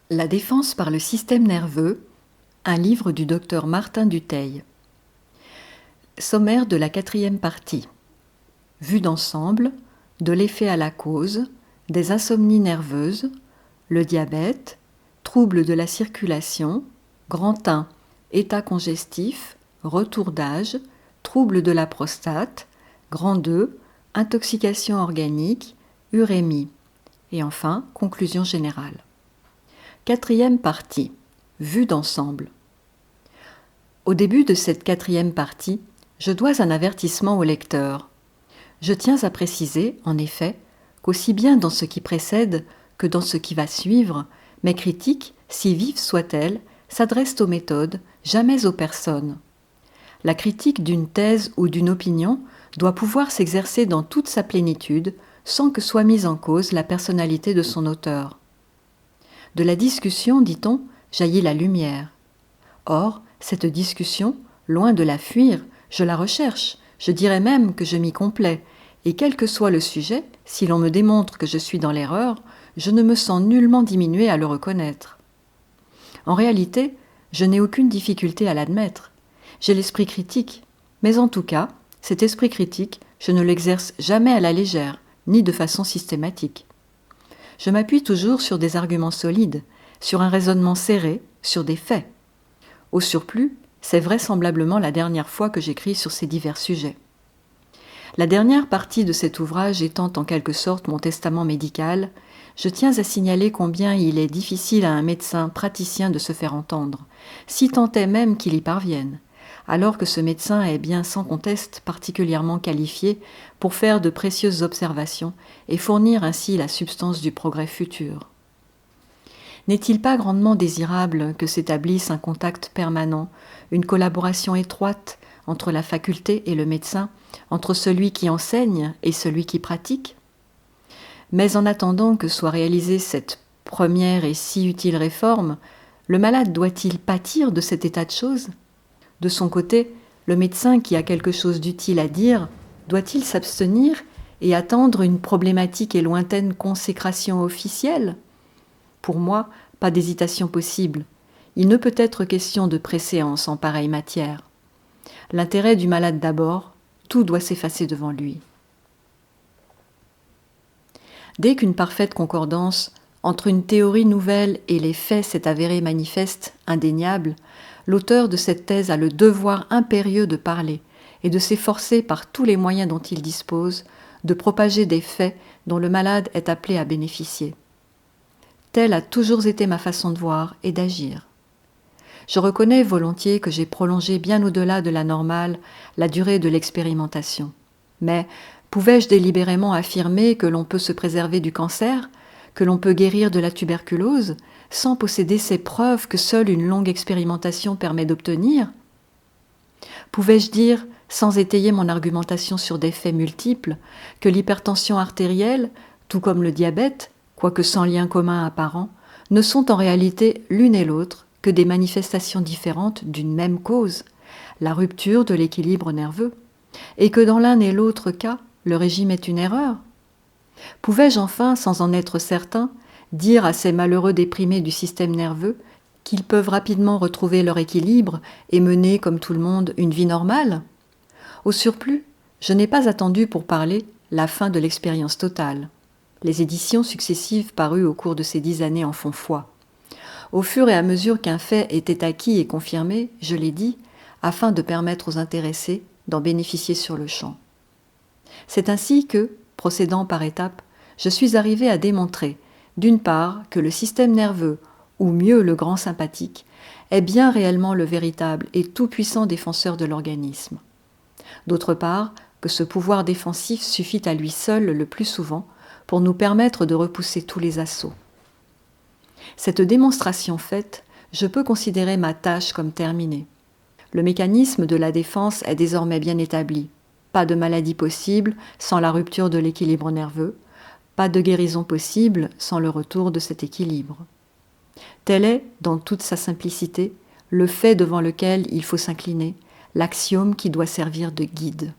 La défense par le système nerveux, un livre du docteur Martin Dutheil. Sommaire de la 4e partie. Vue d'ensemble, de l'effet à la cause, des insomnies nerveuses, le diabète, troubles de la circulation, grand 1, état congestif, retour d'âge, troubles de la prostate, grand 2, intoxication organique, urémie. Et enfin, conclusion générale. 4e partie. Vue d'ensemble. Au début de cette 4e partie, je dois un avertissement au lecteur. Je tiens à préciser, en effet, qu'aussi bien dans ce qui précède que dans ce qui va suivre, mes critiques, si vives soient-elles, s'adressent aux méthodes, jamais aux personnes. La critique d'une thèse ou d'une opinion doit pouvoir s'exercer dans toute sa plénitude, sans que soit mise en cause la personnalité de son auteur. De la discussion, dit-on, jaillit la lumière. Or, cette discussion, loin de la fuir, je la recherche, je dirais même que je m'y complais, et quel que soit le sujet, si l'on me démontre que je suis dans l'erreur, je ne me sens nullement diminué à le reconnaître. En réalité, je n'ai aucune difficulté à l'admettre. J'ai l'esprit critique, mais en tout cas, cet esprit critique, je ne l'exerce jamais à la légère, ni de façon systématique. Je m'appuie toujours sur des arguments solides, sur un raisonnement serré, sur des faits. Au surplus, c'est vraisemblablement la dernière fois que j'écris sur ces divers sujets. La dernière partie de cet ouvrage étant en quelque sorte mon testament médical, je tiens à signaler combien il est difficile à un médecin praticien de se faire entendre, si tant est même qu'il y parvienne, alors que ce médecin est bien sans conteste particulièrement qualifié pour faire de précieuses observations et fournir ainsi la substance du progrès futur. N'est-il pas grandement désirable que s'établisse un contact permanent, une collaboration étroite entre la faculté et le médecin, entre celui qui enseigne et celui qui pratique ? Mais en attendant que soit réalisée cette première et si utile réforme, le malade doit-il pâtir de cet état de choses ? De son côté, le médecin qui a quelque chose d'utile à dire, doit-il s'abstenir et attendre une problématique et lointaine consécration officielle ? Pour moi, pas d'hésitation possible. Il ne peut être question de préséance en pareille matière. L'intérêt du malade d'abord, tout doit s'effacer devant lui. Dès qu'une parfaite concordance entre une théorie nouvelle et les faits s'est avérée manifeste, indéniable, l'auteur de cette thèse a le devoir impérieux de parler et de s'efforcer par tous les moyens dont il dispose de propager des faits dont le malade est appelé à bénéficier. Telle a toujours été ma façon de voir et d'agir. Je reconnais volontiers que j'ai prolongé bien au-delà de la normale la durée de l'expérimentation. Mais pouvais-je délibérément affirmer que l'on peut se préserver du cancer, que l'on peut guérir de la tuberculose, sans posséder ces preuves que seule une longue expérimentation permet d'obtenir ? Pouvais-je dire, sans étayer mon argumentation sur des faits multiples, que l'hypertension artérielle, tout comme le diabète, quoique sans lien commun apparent, ne sont en réalité l'une et l'autre que des manifestations différentes d'une même cause, la rupture de l'équilibre nerveux, et que dans l'un et l'autre cas, le régime est une erreur ? Pouvais-je enfin, sans en être certain, dire à ces malheureux déprimés du système nerveux qu'ils peuvent rapidement retrouver leur équilibre et mener, comme tout le monde, une vie normale ? Au surplus, je n'ai pas attendu pour parler la fin de l'expérience totale. Les éditions successives parues au cours de ces 10 années en font foi. Au fur et à mesure qu'un fait était acquis et confirmé, je l'ai dit, afin de permettre aux intéressés d'en bénéficier sur le champ. C'est ainsi que, procédant par étapes, je suis arrivé à démontrer, d'une part, que le système nerveux, ou mieux le grand sympathique, est bien réellement le véritable et tout-puissant défenseur de l'organisme. D'autre part, que ce pouvoir défensif suffit à lui seul le plus souvent pour nous permettre de repousser tous les assauts. Cette démonstration faite, je peux considérer ma tâche comme terminée. Le mécanisme de la défense est désormais bien établi. Pas de maladie possible sans la rupture de l'équilibre nerveux, pas de guérison possible sans le retour de cet équilibre. Tel est, dans toute sa simplicité, le fait devant lequel il faut s'incliner, l'axiome qui doit servir de guide.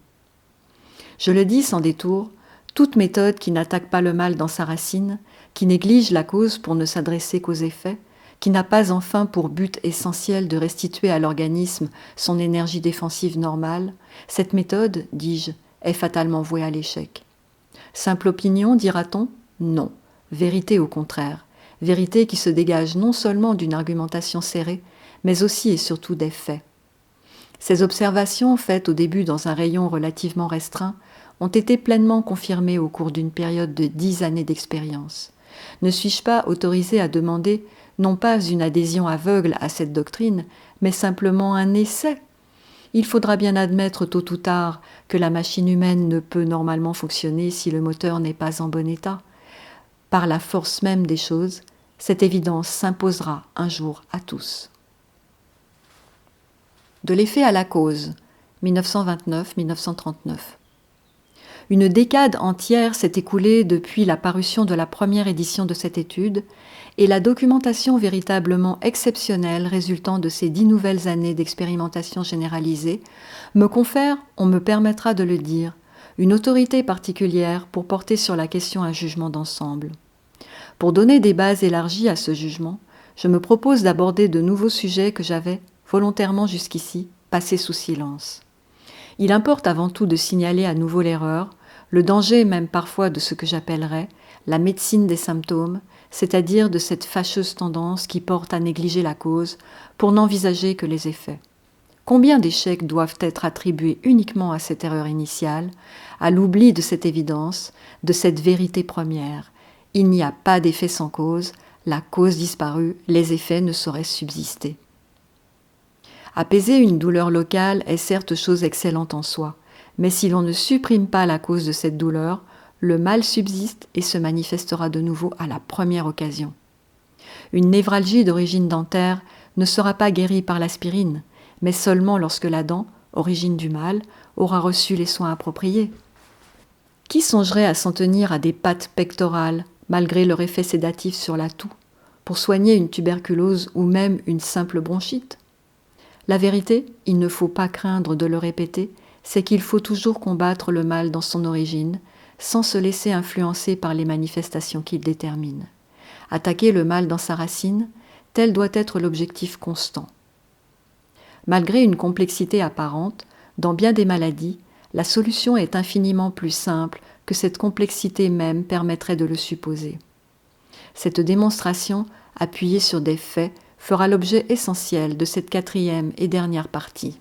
Je le dis sans détour, toute méthode qui n'attaque pas le mal dans sa racine, qui néglige la cause pour ne s'adresser qu'aux effets, qui n'a pas enfin pour but essentiel de restituer à l'organisme son énergie défensive normale, cette méthode, dis-je, est fatalement vouée à l'échec. Simple opinion, dira-t-on ? Non. Vérité au contraire. Vérité qui se dégage non seulement d'une argumentation serrée, mais aussi et surtout des faits. Ces observations, faites au début dans un rayon relativement restreint, ont été pleinement confirmées au cours d'une période de 10 années d'expérience. Ne suis-je pas autorisé à demander non pas une adhésion aveugle à cette doctrine, mais simplement un essai ? Il faudra bien admettre tôt ou tard que la machine humaine ne peut normalement fonctionner si le moteur n'est pas en bon état. Par la force même des choses, cette évidence s'imposera un jour à tous. De l'effet à la cause, 1929-1939. Une décade entière s'est écoulée depuis la parution de la première édition de cette étude et la documentation véritablement exceptionnelle résultant de ces 10 nouvelles années d'expérimentation généralisée me confère, on me permettra de le dire, une autorité particulière pour porter sur la question un jugement d'ensemble. Pour donner des bases élargies à ce jugement, je me propose d'aborder de nouveaux sujets que j'avais, volontairement jusqu'ici, passés sous silence. Il importe avant tout de signaler à nouveau l'erreur, le danger même parfois de ce que j'appellerais la médecine des symptômes, c'est-à-dire de cette fâcheuse tendance qui porte à négliger la cause pour n'envisager que les effets. Combien d'échecs doivent être attribués uniquement à cette erreur initiale, à l'oubli de cette évidence, de cette vérité première ? Il n'y a pas d'effet sans cause, la cause disparue, les effets ne sauraient subsister. Apaiser une douleur locale est certes chose excellente en soi, mais si l'on ne supprime pas la cause de cette douleur, le mal subsiste et se manifestera de nouveau à la première occasion. Une névralgie d'origine dentaire ne sera pas guérie par l'aspirine, mais seulement lorsque la dent, origine du mal, aura reçu les soins appropriés. Qui songerait à s'en tenir à des pâtes pectorales, malgré leur effet sédatif sur la toux, pour soigner une tuberculose ou même une simple bronchite ? La vérité, il ne faut pas craindre de le répéter, c'est qu'il faut toujours combattre le mal dans son origine, sans se laisser influencer par les manifestations qu'il détermine. Attaquer le mal dans sa racine, tel doit être l'objectif constant. Malgré une complexité apparente, dans bien des maladies, la solution est infiniment plus simple que cette complexité même permettrait de le supposer. Cette démonstration, appuyée sur des faits, fera l'objet essentiel de cette 4e et dernière partie.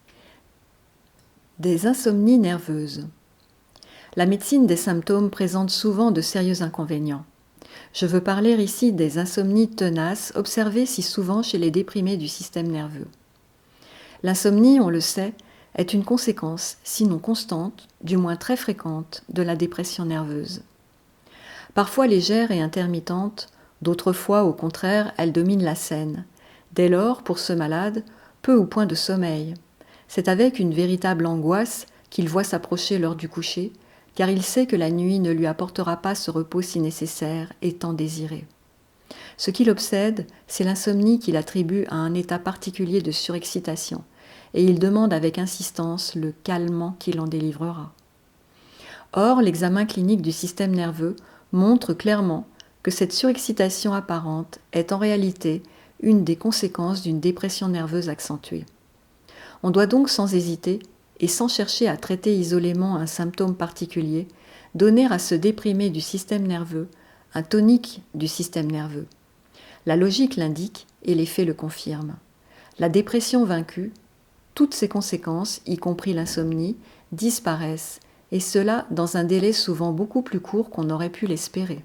Des insomnies nerveuses. La médecine des symptômes présente souvent de sérieux inconvénients. Je veux parler ici des insomnies tenaces observées si souvent chez les déprimés du système nerveux. L'insomnie, on le sait, est une conséquence, sinon constante, du moins très fréquente, de la dépression nerveuse. Parfois légère et intermittente, d'autres fois, au contraire, elle domine la scène. Dès lors, pour ce malade, peu ou point de sommeil. C'est avec une véritable angoisse qu'il voit s'approcher l'heure du coucher, car il sait que la nuit ne lui apportera pas ce repos si nécessaire et tant désiré. Ce qui l'obsède, c'est l'insomnie qu'il attribue à un état particulier de surexcitation, et il demande avec insistance le calmant qui l'en délivrera. Or, l'examen clinique du système nerveux montre clairement que cette surexcitation apparente est en réalité une des conséquences d'une dépression nerveuse accentuée. On doit donc sans hésiter, et sans chercher à traiter isolément un symptôme particulier, donner à ce déprimé du système nerveux un tonique du système nerveux. La logique l'indique et les faits le confirment. La dépression vaincue, toutes ses conséquences, y compris l'insomnie, disparaissent, et cela dans un délai souvent beaucoup plus court qu'on aurait pu l'espérer.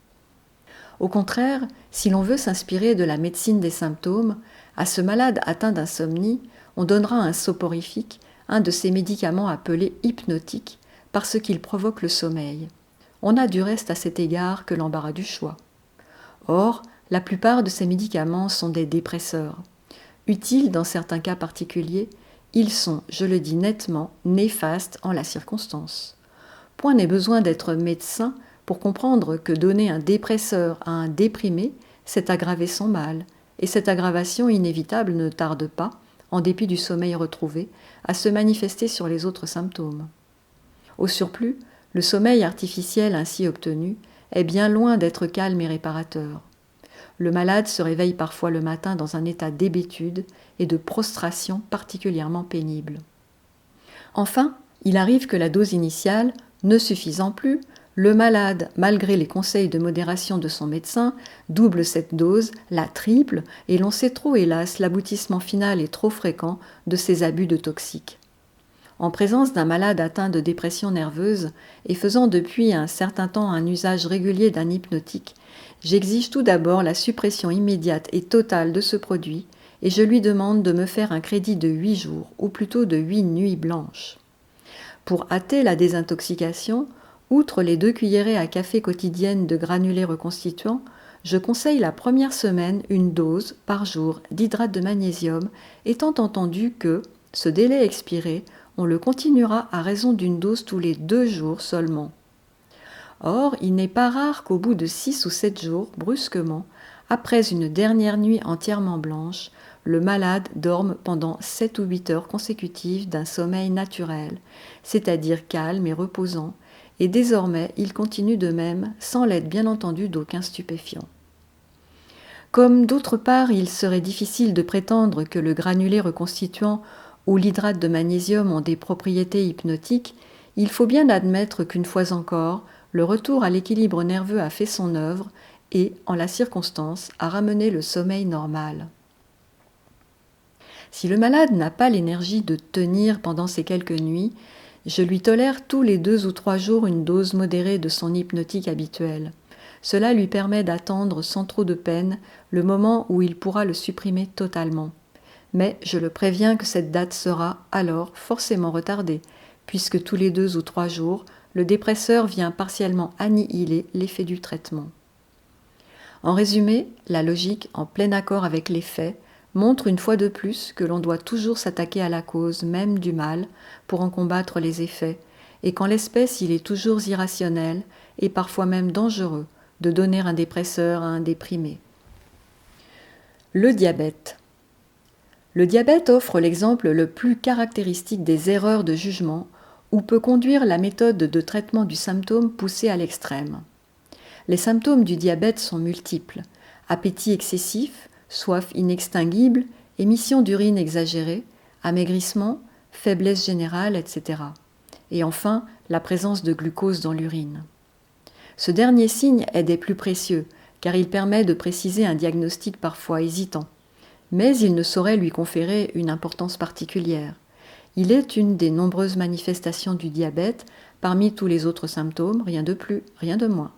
Au contraire, si l'on veut s'inspirer de la médecine des symptômes, à ce malade atteint d'insomnie, on donnera un soporifique, un de ces médicaments appelés hypnotiques, parce qu'il provoque le sommeil. On n'a du reste à cet égard que l'embarras du choix. Or, la plupart de ces médicaments sont des dépresseurs. Utiles dans certains cas particuliers, ils sont, je le dis nettement, néfastes en la circonstance. Point n'est besoin d'être médecin pour comprendre que donner un dépresseur à un déprimé, c'est aggraver son mal, et cette aggravation inévitable ne tarde pas, en dépit du sommeil retrouvé, à se manifester sur les autres symptômes. Au surplus, le sommeil artificiel ainsi obtenu est bien loin d'être calme et réparateur. Le malade se réveille parfois le matin dans un état d'hébétude et de prostration particulièrement pénible. Enfin, il arrive que la dose initiale, ne suffisant plus, le malade, malgré les conseils de modération de son médecin, double cette dose, la triple, et l'on sait trop, hélas, l'aboutissement final est trop fréquent de ces abus de toxiques. En présence d'un malade atteint de dépression nerveuse et faisant depuis un certain temps un usage régulier d'un hypnotique, j'exige tout d'abord la suppression immédiate et totale de ce produit et je lui demande de me faire un crédit de 8 jours, ou plutôt de 8 nuits blanches. Pour hâter la désintoxication, outre les 2 cuillerées à café quotidiennes de granulés reconstituants, je conseille la première semaine une dose par jour d'hydrate de magnésium, étant entendu que, ce délai expiré, on le continuera à raison d'une dose tous les 2 jours seulement. Or, il n'est pas rare qu'au bout de 6 ou 7 jours, brusquement, après une dernière nuit entièrement blanche, le malade dorme pendant 7 ou 8 heures consécutives d'un sommeil naturel, c'est-à-dire calme et reposant, et désormais il continue de même, sans l'aide bien entendu d'aucun stupéfiant. Comme d'autre part il serait difficile de prétendre que le granulé reconstituant ou l'hydrate de magnésium ont des propriétés hypnotiques, il faut bien admettre qu'une fois encore, le retour à l'équilibre nerveux a fait son œuvre et, en la circonstance, a ramené le sommeil normal. Si le malade n'a pas l'énergie de tenir pendant ces quelques nuits, je lui tolère tous les 2 ou 3 jours une dose modérée de son hypnotique habituel. Cela lui permet d'attendre sans trop de peine le moment où il pourra le supprimer totalement. Mais je le préviens que cette date sera alors forcément retardée, puisque tous les 2 ou 3 jours, le dépresseur vient partiellement annihiler l'effet du traitement. En résumé, la logique, en plein accord avec les faits, montre une fois de plus que l'on doit toujours s'attaquer à la cause même du mal pour en combattre les effets, et qu'en l'espèce il est toujours irrationnel et parfois même dangereux de donner un dépresseur à un déprimé. Le diabète. Le diabète offre l'exemple le plus caractéristique des erreurs de jugement où peut conduire la méthode de traitement du symptôme poussée à l'extrême. Les symptômes du diabète sont multiples: appétit excessif, soif inextinguible, émission d'urine exagérée, amaigrissement, faiblesse générale, etc. Et enfin, la présence de glucose dans l'urine. Ce dernier signe est des plus précieux, car il permet de préciser un diagnostic parfois hésitant. Mais il ne saurait lui conférer une importance particulière. Il est une des nombreuses manifestations du diabète, parmi tous les autres symptômes, rien de plus, rien de moins.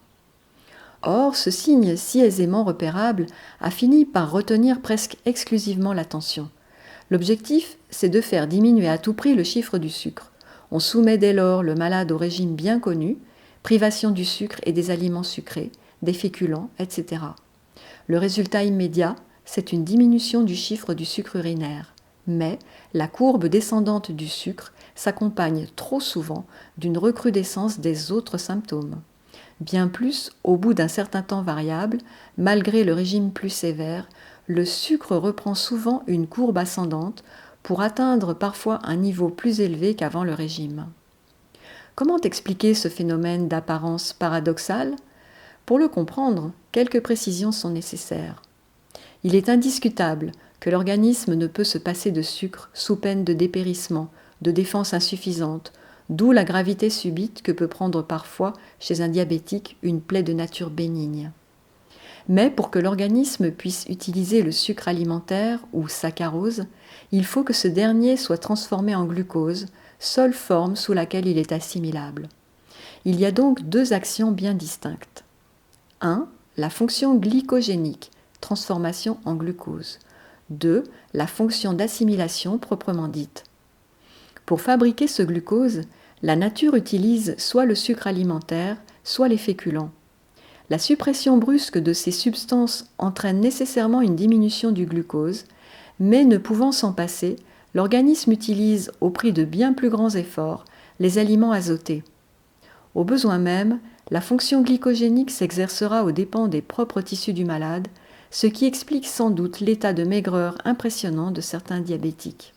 Or, ce signe si aisément repérable a fini par retenir presque exclusivement l'attention. L'objectif, c'est de faire diminuer à tout prix le chiffre du sucre. On soumet dès lors le malade au régime bien connu, privation du sucre et des aliments sucrés, des féculents, etc. Le résultat immédiat, c'est une diminution du chiffre du sucre urinaire. Mais la courbe descendante du sucre s'accompagne trop souvent d'une recrudescence des autres symptômes. Bien plus, au bout d'un certain temps variable, malgré le régime plus sévère, le sucre reprend souvent une courbe ascendante pour atteindre parfois un niveau plus élevé qu'avant le régime. Comment expliquer ce phénomène d'apparence paradoxale ? Pour le comprendre, quelques précisions sont nécessaires. Il est indiscutable que l'organisme ne peut se passer de sucre sous peine de dépérissement, de défense insuffisante, d'où la gravité subite que peut prendre parfois chez un diabétique une plaie de nature bénigne. Mais pour que l'organisme puisse utiliser le sucre alimentaire ou saccharose, il faut que ce dernier soit transformé en glucose, seule forme sous laquelle il est assimilable. Il y a donc 2 actions bien distinctes. 1. La fonction glycogénique, transformation en glucose. 2. La fonction d'assimilation proprement dite. Pour fabriquer ce glucose, la nature utilise soit le sucre alimentaire, soit les féculents. La suppression brusque de ces substances entraîne nécessairement une diminution du glucose, mais ne pouvant s'en passer, l'organisme utilise, au prix de bien plus grands efforts, les aliments azotés. Au besoin même, la fonction glycogénique s'exercera aux dépens des propres tissus du malade, ce qui explique sans doute l'état de maigreur impressionnant de certains diabétiques.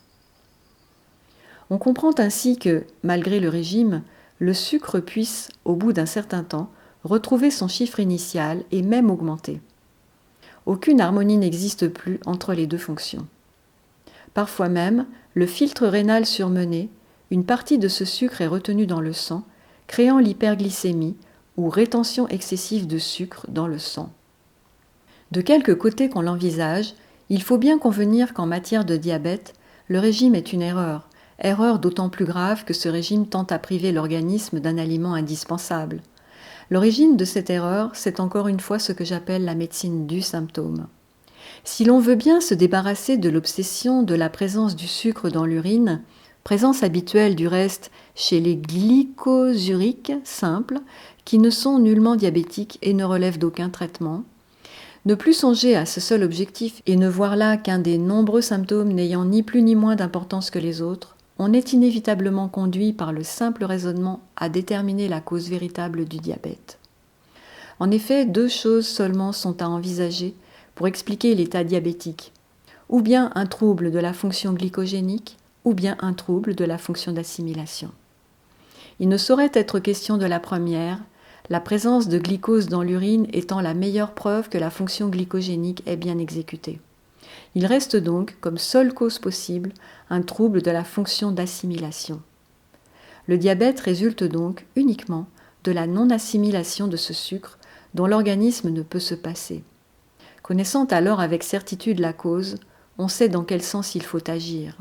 On comprend ainsi que, malgré le régime, le sucre puisse, au bout d'un certain temps, retrouver son chiffre initial et même augmenter. Aucune harmonie n'existe plus entre les deux fonctions. Parfois même, le filtre rénal surmené, une partie de ce sucre est retenue dans le sang, créant l'hyperglycémie ou rétention excessive de sucre dans le sang. De quelque côté qu'on l'envisage, il faut bien convenir qu'en matière de diabète, le régime est une erreur d'autant plus grave que ce régime tend à priver l'organisme d'un aliment indispensable. L'origine de cette erreur, c'est encore une fois ce que j'appelle la médecine du symptôme. Si l'on veut bien se débarrasser de l'obsession de la présence du sucre dans l'urine, présence habituelle du reste chez les glycosuriques simples, qui ne sont nullement diabétiques et ne relèvent d'aucun traitement, ne plus songer à ce seul objectif et ne voir là qu'un des nombreux symptômes n'ayant ni plus ni moins d'importance que les autres, on est inévitablement conduit par le simple raisonnement à déterminer la cause véritable du diabète. En effet, 2 choses seulement sont à envisager pour expliquer l'état diabétique, ou bien un trouble de la fonction glycogénique, ou bien un trouble de la fonction d'assimilation. Il ne saurait être question de la première, la présence de glycose dans l'urine étant la meilleure preuve que la fonction glycogénique est bien exécutée. Il reste donc, comme seule cause possible, un trouble de la fonction d'assimilation. Le diabète résulte donc uniquement de la non-assimilation de ce sucre dont l'organisme ne peut se passer. Connaissant alors avec certitude la cause, on sait dans quel sens il faut agir.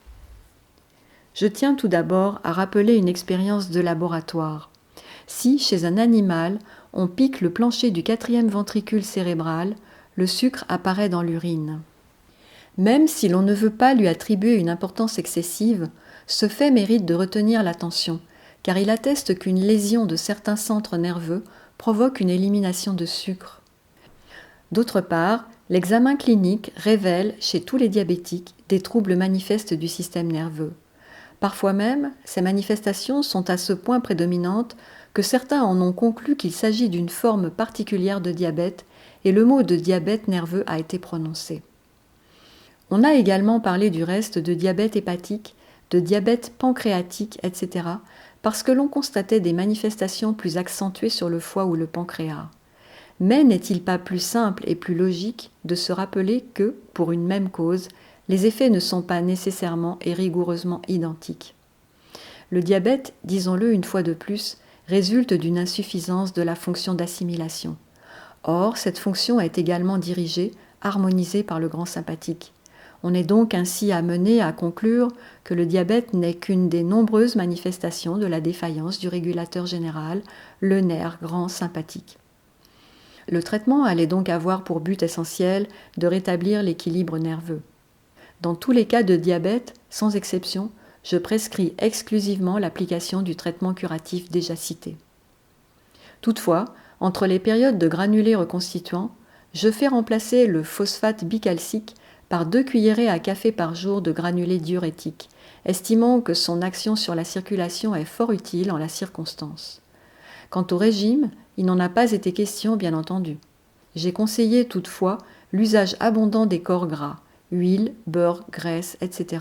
Je tiens tout d'abord à rappeler une expérience de laboratoire. Si, chez un animal, on pique le plancher du 4e ventricule cérébral, le sucre apparaît dans l'urine. Même si l'on ne veut pas lui attribuer une importance excessive, ce fait mérite de retenir l'attention, car il atteste qu'une lésion de certains centres nerveux provoque une élimination de sucre. D'autre part, l'examen clinique révèle chez tous les diabétiques des troubles manifestes du système nerveux. Parfois même, ces manifestations sont à ce point prédominantes que certains en ont conclu qu'il s'agit d'une forme particulière de diabète et le mot de diabète nerveux a été prononcé. On a également parlé du reste de diabète hépatique, de diabète pancréatique, etc., parce que l'on constatait des manifestations plus accentuées sur le foie ou le pancréas. Mais n'est-il pas plus simple et plus logique de se rappeler que, pour une même cause, les effets ne sont pas nécessairement et rigoureusement identiques. Le diabète, disons-le une fois de plus, résulte d'une insuffisance de la fonction d'assimilation. Or, cette fonction est également dirigée, harmonisée par le grand sympathique. On est donc ainsi amené à conclure que le diabète n'est qu'une des nombreuses manifestations de la défaillance du régulateur général, le nerf grand sympathique. Le traitement allait donc avoir pour but essentiel de rétablir l'équilibre nerveux. Dans tous les cas de diabète, sans exception, je prescris exclusivement l'application du traitement curatif déjà cité. Toutefois, entre les périodes de granulés reconstituants, je fais remplacer le phosphate bicalcique par 2 cuillerées à café par jour de granulés diurétiques, estimant que son action sur la circulation est fort utile en la circonstance. Quant au régime, il n'en a pas été question, bien entendu. J'ai conseillé toutefois l'usage abondant des corps gras, huile, beurre, graisse, etc.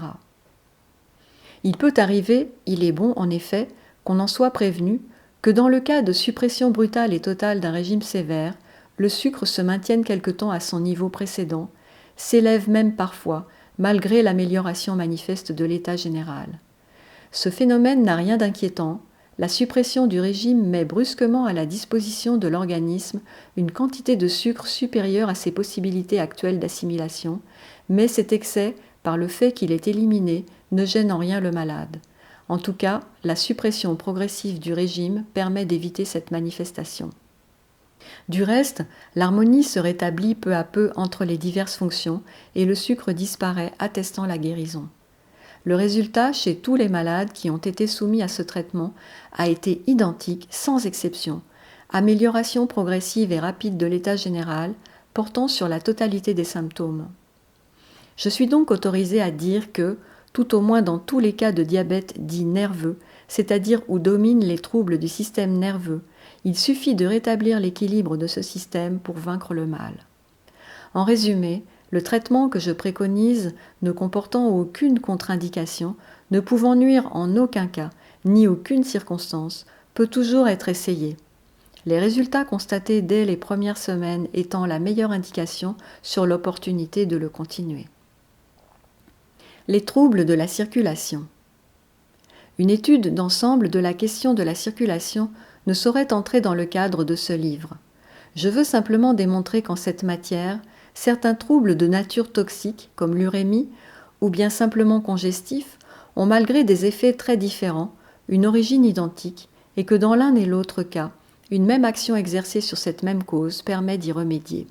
Il peut arriver, il est bon en effet, qu'on en soit prévenu, que dans le cas de suppression brutale et totale d'un régime sévère, le sucre se maintienne quelque temps à son niveau précédent, s'élève même parfois, malgré l'amélioration manifeste de l'état général. Ce phénomène n'a rien d'inquiétant. La suppression du régime met brusquement à la disposition de l'organisme une quantité de sucre supérieure à ses possibilités actuelles d'assimilation, mais cet excès, par le fait qu'il est éliminé, ne gêne en rien le malade. En tout cas, la suppression progressive du régime permet d'éviter cette manifestation. Du reste, l'harmonie se rétablit peu à peu entre les diverses fonctions et le sucre disparaît, attestant la guérison. Le résultat chez tous les malades qui ont été soumis à ce traitement a été identique, sans exception. Amélioration progressive et rapide de l'état général, portant sur la totalité des symptômes. Je suis donc autorisée à dire que, tout au moins dans tous les cas de diabète dit nerveux, c'est-à-dire où dominent les troubles du système nerveux, il suffit de rétablir l'équilibre de ce système pour vaincre le mal. En résumé, le traitement que je préconise, ne comportant aucune contre-indication, ne pouvant nuire en aucun cas, ni aucune circonstance, peut toujours être essayé. les résultats constatés dès les premières semaines étant la meilleure indication sur l'opportunité de le continuer. Les troubles de la circulation. Une étude d'ensemble de la question de la circulation ne saurait entrer dans le cadre de ce livre. Je veux simplement démontrer qu'en cette matière, certains troubles de nature toxique, comme l'urémie, ou bien simplement congestifs, ont malgré des effets très différents, une origine identique, et que dans l'un et l'autre cas, une même action exercée sur cette même cause permet d'y remédier.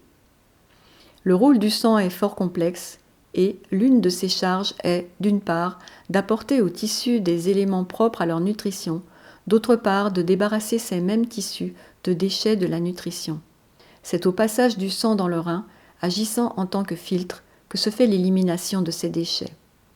Le rôle du sang est fort complexe, et l'une de ses charges est, d'une part, d'apporter aux tissus des éléments propres à leur nutrition, d'autre part, de débarrasser ces mêmes tissus de déchets de la nutrition. C'est au passage du sang dans le rein, agissant en tant que filtre, que se fait l'élimination de ces déchets.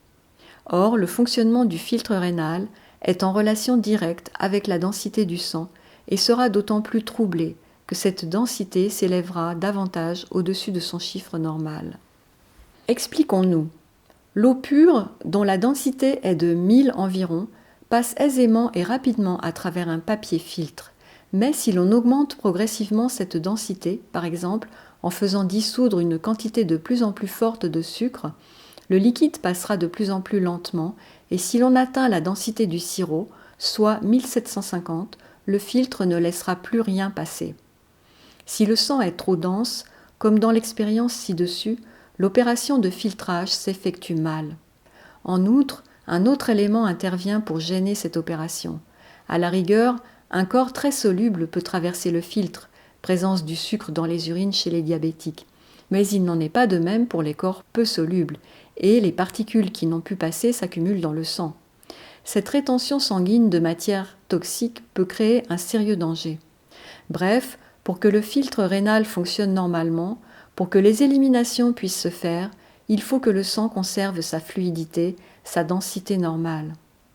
Or, le fonctionnement du filtre rénal est en relation directe avec la densité du sang et sera d'autant plus troublé que cette densité s'élèvera davantage au-dessus de son chiffre normal. Expliquons-nous. L'eau pure, dont la densité est de 1000 environ, passe aisément et rapidement à travers un papier filtre. Mais si l'on augmente progressivement cette densité, par exemple en faisant dissoudre une quantité de plus en plus forte de sucre, le liquide passera de plus en plus lentement et si l'on atteint la densité du sirop, soit 1750, le filtre ne laissera plus rien passer. Si le sang est trop dense, comme dans l'expérience ci-dessus, l'opération de filtrage s'effectue mal. En outre, un autre élément intervient pour gêner cette opération. À la rigueur, un corps très soluble peut traverser le filtre, présence du sucre dans les urines chez les diabétiques. Mais il n'en est pas de même pour les corps peu solubles, et les particules qui n'ont pu passer s'accumulent dans le sang. Cette rétention sanguine de matière toxique peut créer un sérieux danger. Bref, pour que le filtre rénal fonctionne normalement, pour que les éliminations puissent se faire, il faut que le sang conserve sa fluidité, sa densité normale.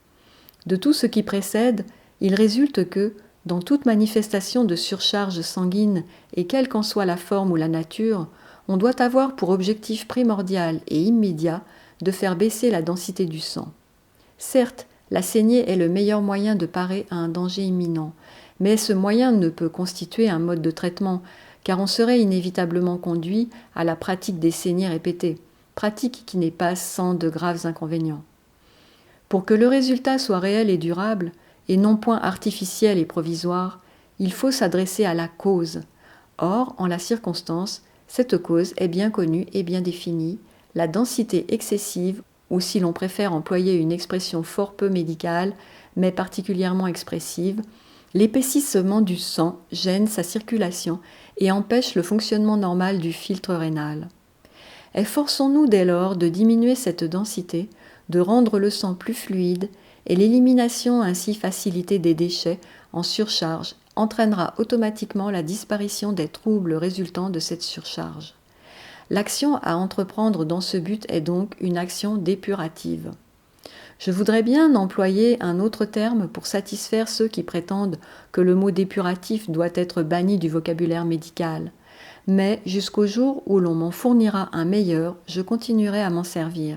De tout ce qui précède, il résulte que, dans toute manifestation de surcharge sanguine et quelle qu'en soit la forme ou la nature, on doit avoir pour objectif primordial et immédiat de faire baisser la densité du sang. Certes, la saignée est le meilleur moyen de parer à un danger imminent, mais ce moyen ne peut constituer un mode de traitement, car on serait inévitablement conduit à la pratique des saignées répétées, pratique qui n'est pas sans de graves inconvénients. Pour que le résultat soit réel et durable, et non point artificiel et provisoire, il faut s'adresser à la cause. Or, en la circonstance, cette cause est bien connue et bien définie, la densité excessive, ou si l'on préfère employer une expression fort peu médicale, mais particulièrement expressive, l'épaississement du sang gêne sa circulation et empêche le fonctionnement normal du filtre rénal. Efforçons-nous dès lors de diminuer cette densité, de rendre le sang plus fluide, et l'élimination ainsi facilitée des déchets en surcharge entraînera automatiquement la disparition des troubles résultant de cette surcharge. L'action à entreprendre dans ce but est donc une action dépurative. Je voudrais bien employer un autre terme pour satisfaire ceux qui prétendent que le mot dépuratif doit être banni du vocabulaire médical, mais jusqu'au jour où l'on m'en fournira un meilleur, je continuerai à m'en servir.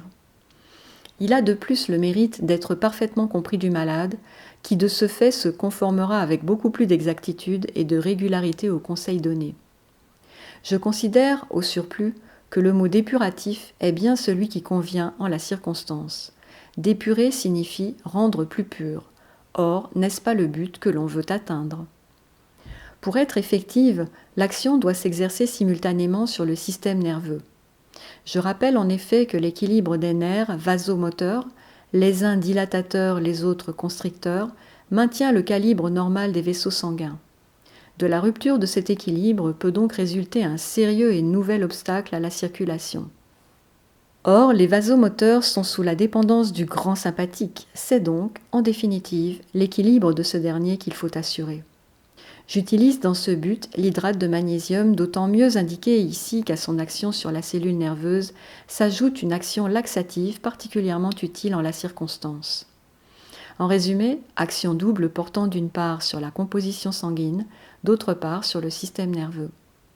Il a de plus le mérite d'être parfaitement compris du malade, qui de ce fait se conformera avec beaucoup plus d'exactitude et de régularité aux conseils donnés. Je considère, au surplus, que le mot dépuratif est bien celui qui convient en la circonstance. Dépurer signifie rendre plus pur. Or, n'est-ce pas le but que l'on veut atteindre ? Pour être effective, l'action doit s'exercer simultanément sur le système nerveux. Je rappelle en effet que l'équilibre des nerfs vasomoteurs, les uns dilatateurs, les autres constricteurs, maintient le calibre normal des vaisseaux sanguins. De la rupture de cet équilibre peut donc résulter un sérieux et nouvel obstacle à la circulation. Or, les vasomoteurs sont sous la dépendance du grand sympathique. C'est donc, en définitive, l'équilibre de ce dernier qu'il faut assurer. J'utilise dans ce but l'hydrate de magnésium, d'autant mieux indiqué ici qu'à son action sur la cellule nerveuse s'ajoute une action laxative particulièrement utile en la circonstance. En résumé, action double portant d'une part sur la composition sanguine, d'autre part sur le système nerveux.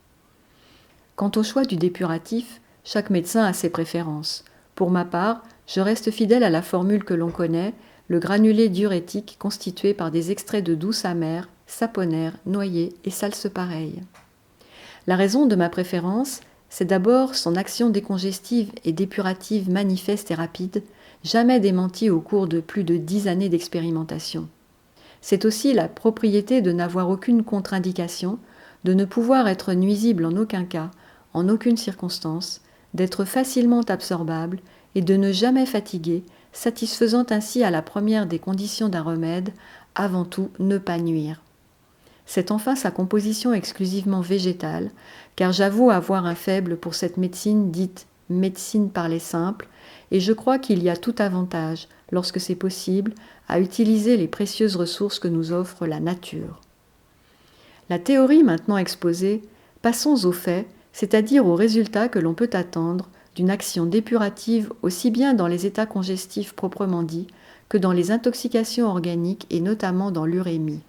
Quant au choix du dépuratif, chaque médecin a ses préférences. Pour ma part, je reste fidèle à la formule que l'on connaît, le granulé diurétique constitué par des extraits de douce amère, saponaire, noyer et salse-pareil. La raison de ma préférence, c'est d'abord son action décongestive et dépurative manifeste et rapide, jamais démentie au cours de plus de 10 années d'expérimentation. C'est aussi la propriété de n'avoir aucune contre-indication, de ne pouvoir être nuisible en aucun cas, en aucune circonstance, d'être facilement absorbable et de ne jamais fatiguer, satisfaisant ainsi à la première des conditions d'un remède, avant tout ne pas nuire. C'est enfin sa composition exclusivement végétale, car j'avoue avoir un faible pour cette médecine dite médecine par les simples, et je crois qu'il y a tout avantage, lorsque c'est possible, à utiliser les précieuses ressources que nous offre la nature. La théorie maintenant exposée, passons aux faits, c'est-à-dire aux résultats que l'on peut attendre d'une action dépurative aussi bien dans les états congestifs proprement dits que dans les intoxications organiques et notamment dans l'urémie.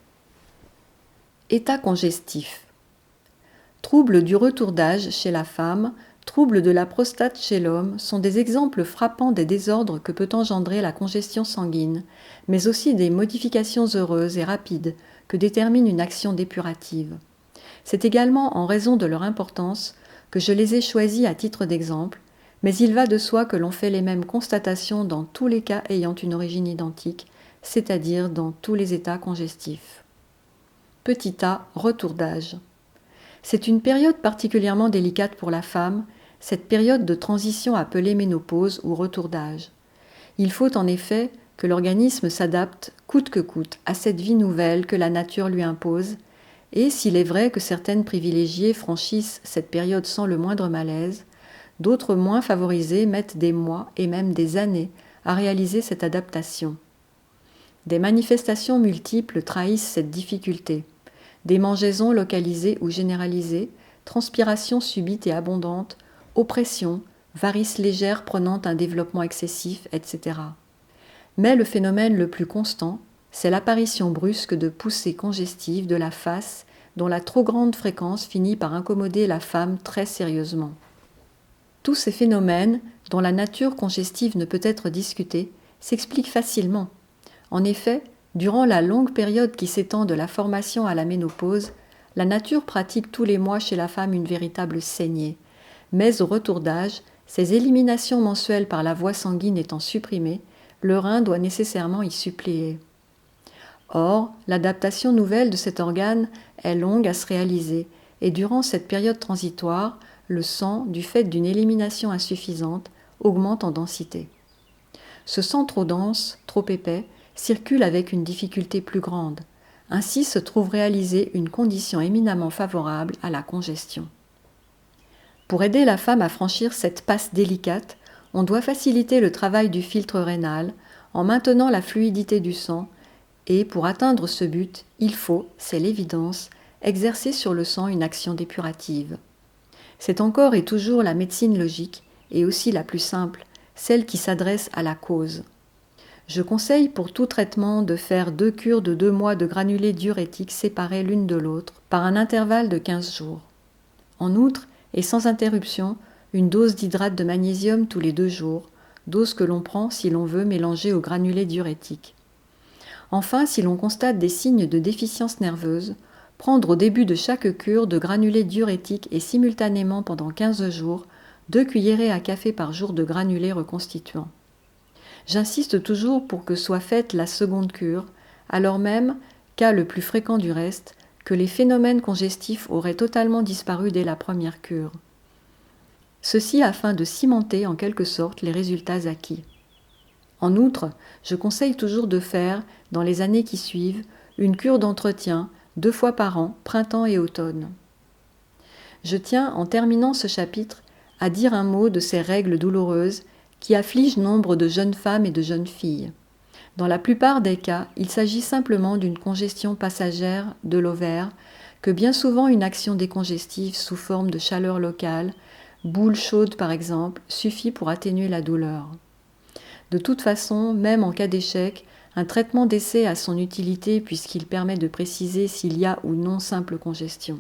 État congestif. Troubles du retour d'âge chez la femme, troubles de la prostate chez l'homme sont des exemples frappants des désordres que peut engendrer la congestion sanguine, mais aussi des modifications heureuses et rapides que détermine une action dépurative. C'est également en raison de leur importance que je les ai choisis à titre d'exemple, mais il va de soi que l'on fait les mêmes constatations dans tous les cas ayant une origine identique, c'est-à-dire dans tous les états congestifs. Petit a, retour d'âge. C'est une période particulièrement délicate pour la femme, cette période de transition appelée ménopause ou retour d'âge. Il faut en effet que l'organisme s'adapte coûte que coûte à cette vie nouvelle que la nature lui impose, et s'il est vrai que certaines privilégiées franchissent cette période sans le moindre malaise, d'autres moins favorisées mettent des mois et même des années à réaliser cette adaptation. Des manifestations multiples trahissent cette difficulté. Démangeaisons localisées ou généralisées, transpiration subite et abondante, oppression, varices légères prenant un développement excessif, etc. Mais le phénomène le plus constant, c'est l'apparition brusque de poussées congestives de la face dont la trop grande fréquence finit par incommoder la femme très sérieusement. Tous ces phénomènes, dont la nature congestive ne peut être discutée, s'expliquent facilement. En effet, durant la longue période qui s'étend de la formation à la ménopause, la nature pratique tous les mois chez la femme une véritable saignée. Mais au retour d'âge, ces éliminations mensuelles par la voie sanguine étant supprimées, le rein doit nécessairement y suppléer. Or, l'adaptation nouvelle de cet organe est longue à se réaliser, et durant cette période transitoire, le sang, du fait d'une élimination insuffisante, augmente en densité. Ce sang trop dense, trop épais, circule avec une difficulté plus grande. Ainsi se trouve réalisée une condition éminemment favorable à la congestion. Pour aider la femme à franchir cette passe délicate, on doit faciliter le travail du filtre rénal en maintenant la fluidité du sang et pour atteindre ce but, il faut, c'est l'évidence, exercer sur le sang une action dépurative. C'est encore et toujours la médecine logique et aussi la plus simple, celle qui s'adresse à la cause. Je conseille pour tout traitement de faire 2 cures de 2 mois de granulés diurétiques séparés l'une de l'autre par un intervalle de 15 jours. En outre, et sans interruption, une dose d'hydrate de magnésium tous les 2 jours, dose que l'on prend si l'on veut mélanger aux granulés diurétiques. Enfin, si l'on constate des signes de déficience nerveuse, prendre au début de chaque cure de granulés diurétiques et simultanément pendant 15 jours, 2 cuillerées à café par jour de granulés reconstituants. J'insiste toujours pour que soit faite la seconde cure, alors même, cas le plus fréquent du reste, que les phénomènes congestifs auraient totalement disparu dès la première cure. Ceci afin de cimenter en quelque sorte les résultats acquis. En outre, je conseille toujours de faire, dans les années qui suivent, une cure d'entretien 2 fois par an, printemps et automne. Je tiens, en terminant ce chapitre, à dire un mot de ces règles douloureuses qui affligent nombre de jeunes femmes et de jeunes filles. Dans la plupart des cas, il s'agit simplement d'une congestion passagère de l'ovaire, que bien souvent une action décongestive sous forme de chaleur locale, boule chaude par exemple, suffit pour atténuer la douleur. De toute façon, même en cas d'échec, un traitement d'essai a son utilité puisqu'il permet de préciser s'il y a ou non simple congestion.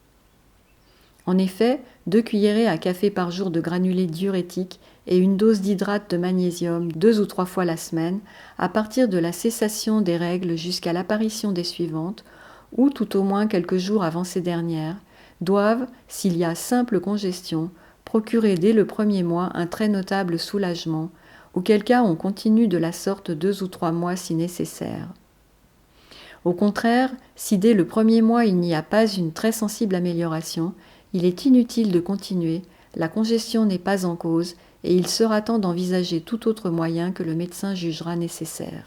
En effet, 2 cuillerées à café par jour de granulés diurétiques et une dose d'hydrate de magnésium 2 ou 3 fois la semaine, à partir de la cessation des règles jusqu'à l'apparition des suivantes, ou tout au moins quelques jours avant ces dernières, doivent, s'il y a simple congestion, procurer dès le premier mois un très notable soulagement, auquel cas on continue de la sorte 2 ou 3 mois si nécessaire. Au contraire, si dès le premier mois il n'y a pas une très sensible amélioration, il est inutile de continuer, la congestion n'est pas en cause et il sera temps d'envisager tout autre moyen que le médecin jugera nécessaire.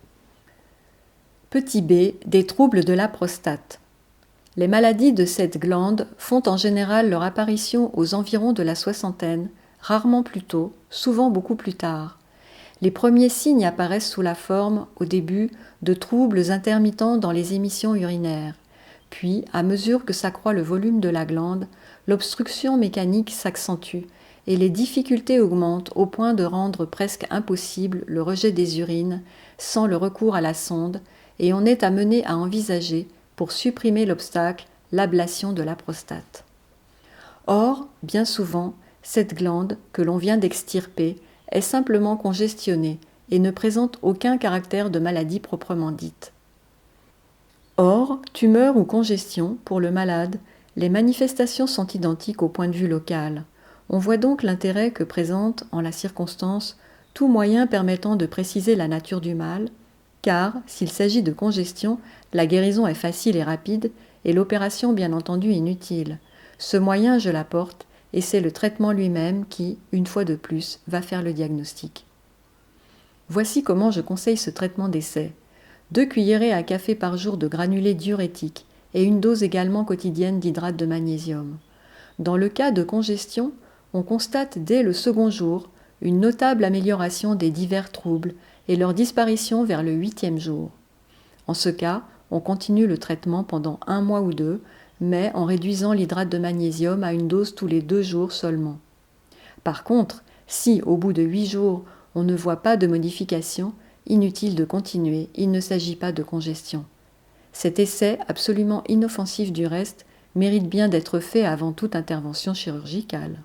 Petit b. Des troubles de la prostate. Les maladies de cette glande font en général leur apparition aux environs de la soixantaine, rarement plus tôt, souvent beaucoup plus tard. Les premiers signes apparaissent sous la forme, au début, de troubles intermittents dans les émissions urinaires. Puis, à mesure que s'accroît le volume de la glande, l'obstruction mécanique s'accentue et les difficultés augmentent au point de rendre presque impossible le rejet des urines sans le recours à la sonde, et on est amené à envisager, pour supprimer l'obstacle, l'ablation de la prostate. Or, bien souvent, cette glande, que l'on vient d'extirper, est simplement congestionnée et ne présente aucun caractère de maladie proprement dite. Or, tumeur ou congestion, pour le malade, les manifestations sont identiques au point de vue local. On voit donc l'intérêt que présente, en la circonstance, tout moyen permettant de préciser la nature du mal, car, s'il s'agit de congestion, la guérison est facile et rapide, et l'opération bien entendu inutile. Ce moyen, je l'apporte, et c'est le traitement lui-même qui, une fois de plus, va faire le diagnostic. Voici comment je conseille ce traitement d'essai. 2 cuillerées à café par jour de granulés diurétiques et une dose également quotidienne d'hydrate de magnésium. Dans le cas de congestion, on constate dès le second jour une notable amélioration des divers troubles et leur disparition vers le 8e jour. En ce cas, on continue le traitement pendant 1 mois ou 2, mais en réduisant l'hydrate de magnésium à une dose tous les 2 jours seulement. Par contre, si au bout de 8 jours, on ne voit pas de modification, inutile de continuer, il ne s'agit pas de congestion. Cet essai, absolument inoffensif du reste, mérite bien d'être fait avant toute intervention chirurgicale.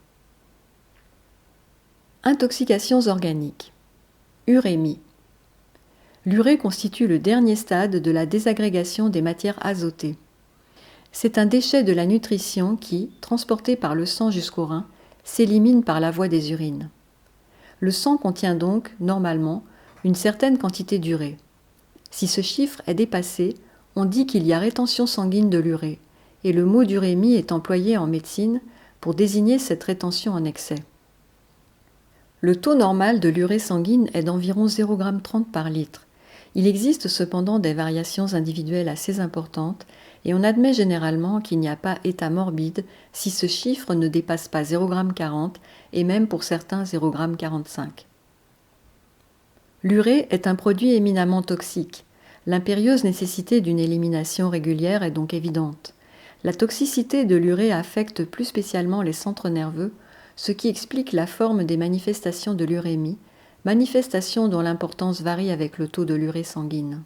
Intoxications organiques. Urémie. L'urée constitue le dernier stade de la désagrégation des matières azotées. C'est un déchet de la nutrition qui, transporté par le sang jusqu'au rein, s'élimine par la voie des urines. Le sang contient donc, normalement, une certaine quantité d'urée. Si ce chiffre est dépassé, on dit qu'il y a rétention sanguine de l'urée, et le mot d'urémie est employé en médecine pour désigner cette rétention en excès. Le taux normal de l'urée sanguine est d'environ 0,30 g par litre. Il existe cependant des variations individuelles assez importantes et on admet généralement qu'il n'y a pas état morbide si ce chiffre ne dépasse pas 0,40 g et même pour certains 0,45 g. L'urée est un produit éminemment toxique. L'impérieuse nécessité d'une élimination régulière est donc évidente. La toxicité de l'urée affecte plus spécialement les centres nerveux, ce qui explique la forme des manifestations de l'urémie, manifestations dont l'importance varie avec le taux de l'urée sanguine.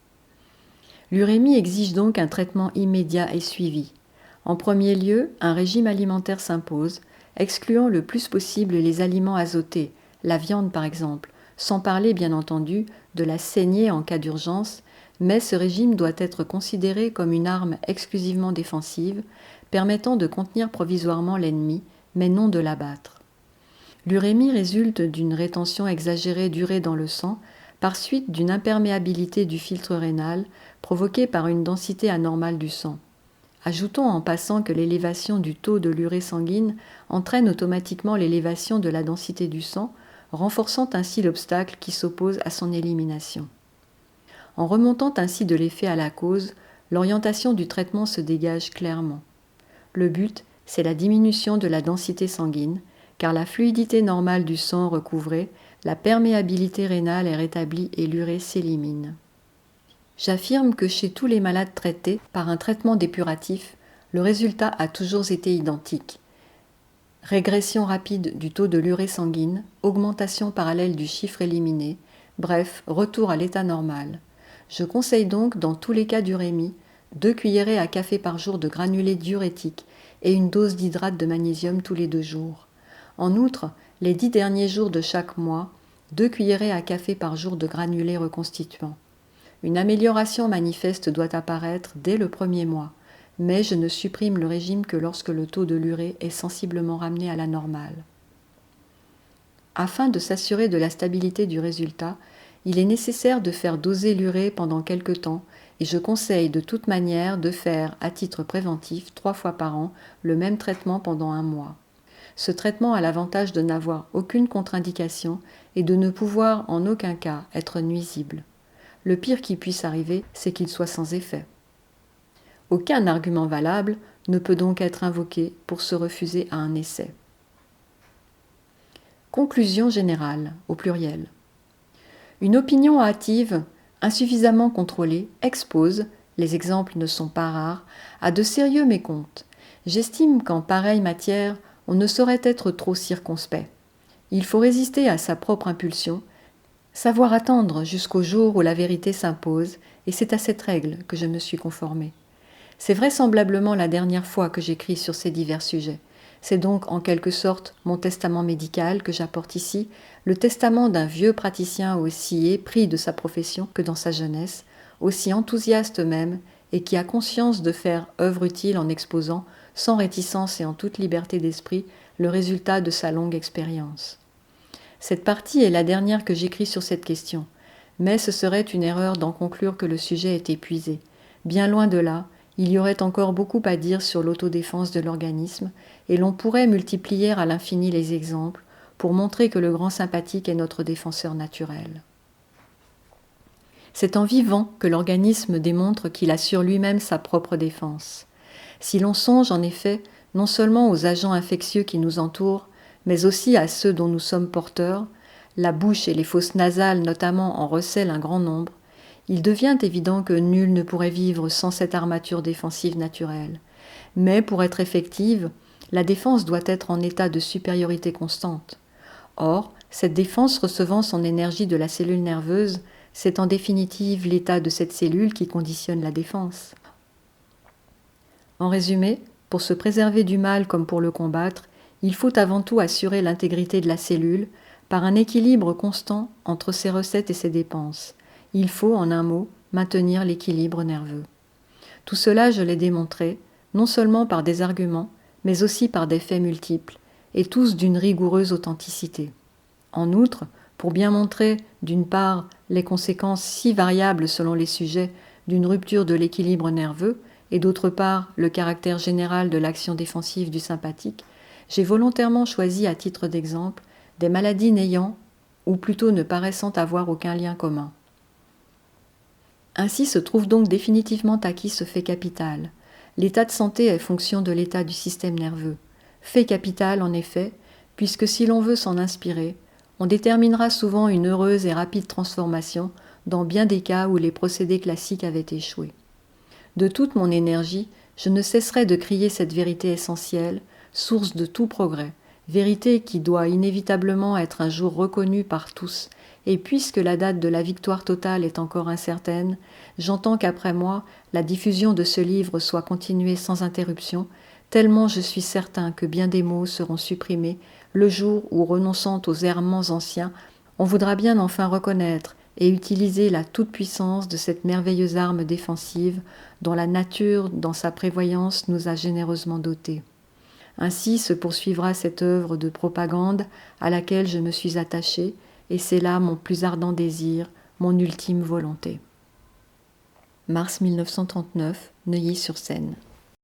L'urémie exige donc un traitement immédiat et suivi. En premier lieu, un régime alimentaire s'impose, excluant le plus possible les aliments azotés, la viande par exemple, sans parler bien entendu de la saignée en cas d'urgence, mais ce régime doit être considéré comme une arme exclusivement défensive, permettant de contenir provisoirement l'ennemi, mais non de l'abattre. L'urémie résulte d'une rétention exagérée d'urée dans le sang, par suite d'une imperméabilité du filtre rénal provoquée par une densité anormale du sang. Ajoutons en passant que l'élévation du taux de l'urée sanguine entraîne automatiquement l'élévation de la densité du sang, renforçant ainsi l'obstacle qui s'oppose à son élimination. En remontant ainsi de l'effet à la cause, l'orientation du traitement se dégage clairement. Le but, c'est la diminution de la densité sanguine, car la fluidité normale du sang recouvrée, la perméabilité rénale est rétablie et l'urée s'élimine. J'affirme que chez tous les malades traités par un traitement dépuratif, le résultat a toujours été identique. Régression rapide du taux de l'urée sanguine, augmentation parallèle du chiffre éliminé, bref, retour à l'état normal. Je conseille donc, dans tous les cas d'urémie, 2 cuillerées à café par jour de granulés diurétiques et une dose d'hydrate de magnésium tous les 2 jours. En outre, les 10 derniers jours de chaque mois, 2 cuillerées à café par jour de granulés reconstituants. Une amélioration manifeste doit apparaître dès le premier mois, mais je ne supprime le régime que lorsque le taux de l'urée est sensiblement ramené à la normale. Afin de s'assurer de la stabilité du résultat, il est nécessaire de faire doser l'urée pendant quelque temps et je conseille de toute manière de faire, à titre préventif, 3 fois par an, le même traitement pendant 1 mois. Ce traitement a l'avantage de n'avoir aucune contre-indication et de ne pouvoir en aucun cas être nuisible. Le pire qui puisse arriver, c'est qu'il soit sans effet. Aucun argument valable ne peut donc être invoqué pour se refuser à un essai. Conclusion générale, au pluriel. Une opinion hâtive, insuffisamment contrôlée, expose, les exemples ne sont pas rares, à de sérieux mécomptes. J'estime qu'en pareille matière, on ne saurait être trop circonspect. Il faut résister à sa propre impulsion, savoir attendre jusqu'au jour où la vérité s'impose, et c'est à cette règle que je me suis conformée. C'est vraisemblablement la dernière fois que j'écris sur ces divers sujets. C'est donc en quelque sorte mon testament médical que j'apporte ici, le testament d'un vieux praticien aussi épris de sa profession que dans sa jeunesse, aussi enthousiaste même, et qui a conscience de faire œuvre utile en exposant, sans réticence et en toute liberté d'esprit, le résultat de sa longue expérience. Cette partie est la dernière que j'écris sur cette question, mais ce serait une erreur d'en conclure que le sujet est épuisé. Bien loin de là, il y aurait encore beaucoup à dire sur l'autodéfense de l'organisme, et l'on pourrait multiplier à l'infini les exemples pour montrer que le grand sympathique est notre défenseur naturel. C'est en vivant que l'organisme démontre qu'il assure lui-même sa propre défense. Si l'on songe en effet non seulement aux agents infectieux qui nous entourent, mais aussi à ceux dont nous sommes porteurs, la bouche et les fosses nasales notamment en recèlent un grand nombre, il devient évident que nul ne pourrait vivre sans cette armature défensive naturelle. Mais pour être effective, la défense doit être en état de supériorité constante. Or, cette défense recevant son énergie de la cellule nerveuse, c'est en définitive l'état de cette cellule qui conditionne la défense. En résumé, pour se préserver du mal comme pour le combattre, il faut avant tout assurer l'intégrité de la cellule par un équilibre constant entre ses recettes et ses dépenses. Il faut, en un mot, maintenir l'équilibre nerveux. Tout cela, je l'ai démontré, non seulement par des arguments, mais aussi par des faits multiples, et tous d'une rigoureuse authenticité. En outre, pour bien montrer, d'une part, les conséquences si variables selon les sujets d'une rupture de l'équilibre nerveux, et d'autre part, le caractère général de l'action défensive du sympathique, j'ai volontairement choisi à titre d'exemple des maladies n'ayant, ou plutôt ne paraissant avoir aucun lien commun. Ainsi se trouve donc définitivement acquis ce fait capital. L'état de santé est fonction de l'état du système nerveux. Fait capital en effet, puisque si l'on veut s'en inspirer, on déterminera souvent une heureuse et rapide transformation dans bien des cas où les procédés classiques avaient échoué. De toute mon énergie, je ne cesserai de crier cette vérité essentielle, source de tout progrès, vérité qui doit inévitablement être un jour reconnue par tous, et puisque la date de la victoire totale est encore incertaine, j'entends qu'après moi, la diffusion de ce livre soit continuée sans interruption, tellement je suis certain que bien des mots seront supprimés le jour où, renonçant aux errements anciens, on voudra bien enfin reconnaître et utiliser la toute-puissance de cette merveilleuse arme défensive dont la nature, dans sa prévoyance, nous a généreusement dotés. Ainsi se poursuivra cette œuvre de propagande à laquelle je me suis attachée, et c'est là mon plus ardent désir, mon ultime volonté. Mars 1939, Neuilly-sur-Seine.